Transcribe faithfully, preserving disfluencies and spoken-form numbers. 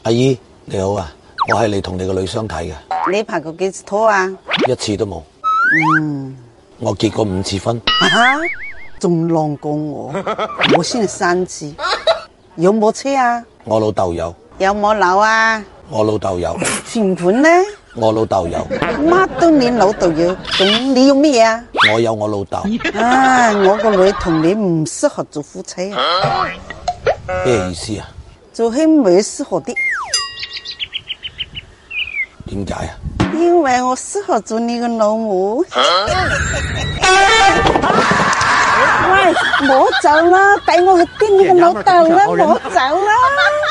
阿姨你好啊，我係嚟同你個女相睇嘅。 你拍過幾次拖啊？ 一次都冇。 嗯， 我結過五次婚。 啊，仲浪過我，我先係三次。有冇車啊？ 我老豆有。 有冇樓啊？ 我老豆有。 存款呢？ 我老豆有。 乜都你老豆有，咁你要咩啊？ 我有我老豆。 啊，我個女同你唔適合做夫妻啊。 咩意思啊？ 做兄妹適合啲。 點解啊？ 因為我適合做你個老母。喂，唔好走啦，帶我去見你個老豆啦，唔好走啦。